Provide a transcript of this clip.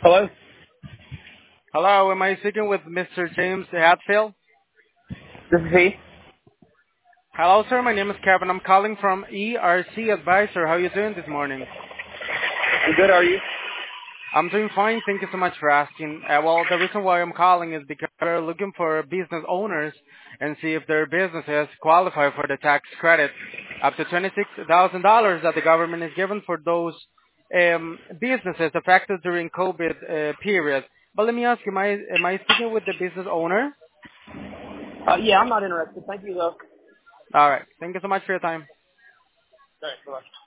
Hello? Hello, am I speaking with Mr. James Hatfield? This is he. Hello, sir. My name is Kevin. I'm calling from ERC Advisor. How are you doing this morning? I'm good, are you? I'm doing fine. Thank you so much for asking. Well, the reason why I'm calling is because we're looking for business owners and see if their businesses qualify for the tax credit up to $26,000 that the government is given for those businesses affected during COVID period. But let me ask you, am I speaking with the business owner? Yeah, I'm not interested. Thank you, though. All right. Thank you so much for your time. All right, bye.